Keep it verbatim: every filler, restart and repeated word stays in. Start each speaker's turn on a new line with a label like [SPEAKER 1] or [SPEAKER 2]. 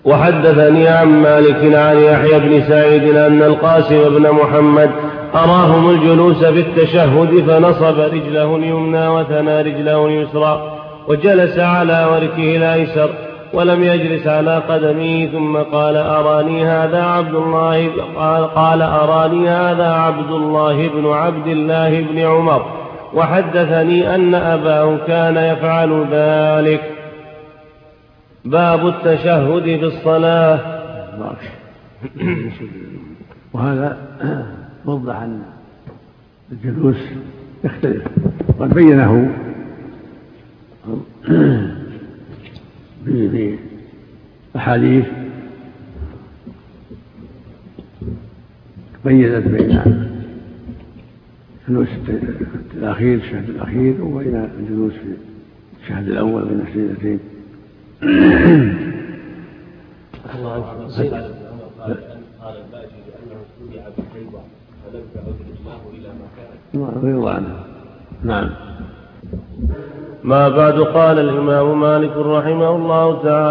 [SPEAKER 1] وحدثني عن مالك عن يحيى بن سعيد أن القاسم بن محمد أراهم الجلوس في التشهد فنصب رجله اليمنى وثنى رجله اليسرى وجلس على وركه الأيسر ولم يجلس على قدمه، ثم قال أراني هذا عبد الله قال, قال أراني هذا عبد الله بن عبد الله بن عمر، وحدثني أن أباه كان يفعل ذلك. باب التشهد في الصلاة.
[SPEAKER 2] وهذا وضح أن الجلوس يختلف، قد بينه في أحاديث ميزت بين الجلوس الأخير الشهد الأخير وبين الجلوس في الشهد الأول بين السجدتين.
[SPEAKER 1] قال الباجي لأنه ابتلع بالحيضة فلم تعد رجلاه إلى ما كانت.
[SPEAKER 2] رضي الله عنه. نعم.
[SPEAKER 1] ما بعد. قال الإمام مالك رحمه الله تعالى